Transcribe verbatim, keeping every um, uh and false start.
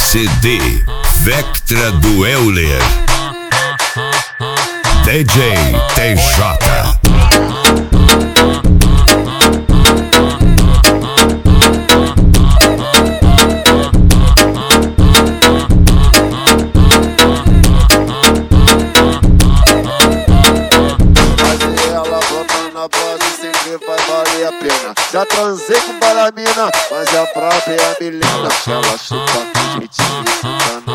C D Vectra do Euler, D J T J. Vai valer a pena. Já transei com balamina, mas é a própria Milena. Ela chupa com jeitinho, chupa